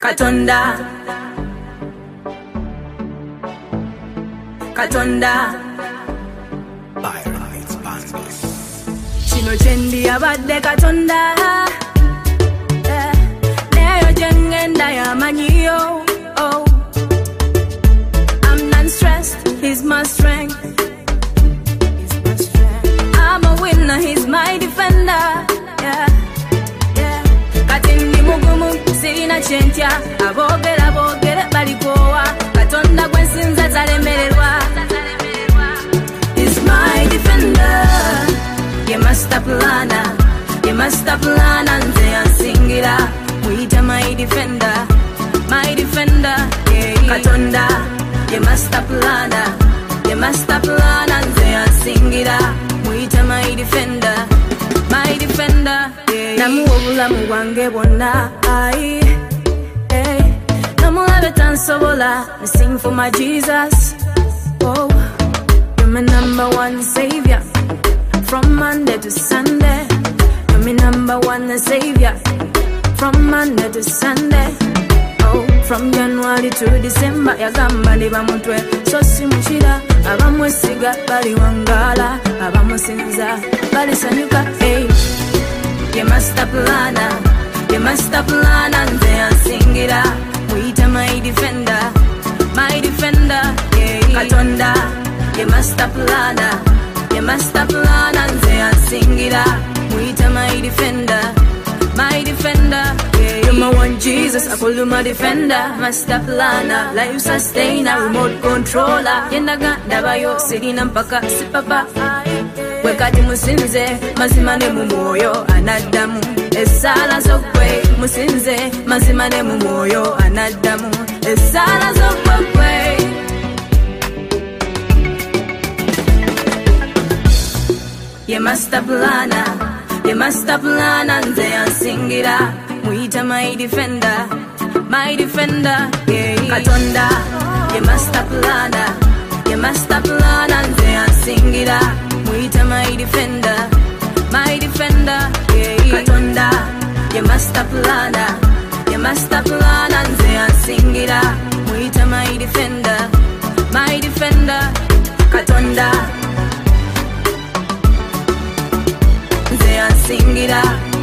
Katonda, Katonda, Chino chendi abadde Katonda, Neyo jengenda ya manyo. Oh, I'm not stressed, he's my strength. I'm a winner, he's my defender. Yeah, yeah. Katindi mugumu, sirina chentia. Abogere balikowa. Katonda gwensinza talemererwa. He's my defender. Ye master plana, nze ansingira. Muita my defender, yeah. Katonda, ye master plana, nze ansingira. Muita my defender, yeah. Namu obulamu bwange bwonna, aye, hey. Namulabe tansobola, I sing for my Jesus. Oh, you're my number one savior. From Monday to Sunday, you're my number one savior. From Monday to Sunday, oh, from January to December, yagamba ndi bamutwe, so simushira, abamwesiga bali wangala, abamusinza bali sanyuka, hey. Ye master plana, nze ansingira. Muita my defender, yeah. Katonda, ye master plana, nze ansingira. Muita my defender, yeah. You're my one Jesus, I call you my defender. Master planner, life sustainer, remote controller. Yendaga dabayo, sirina mpaka sipapa. Wekati musinze, mazimane mu mwoyo anaddamu. Essala zokwe, musinze, mazimane mu mwoyo anaddamu. Essala zokwe. Ye master plana, nze ansingira. Muita my defender, yeah. Katonda, ye master plana, nze ansingira. Muita my defender, yeah. Katonda, ye master plana, nze ansingira. Muita my defender, Katonda, nze ansingira.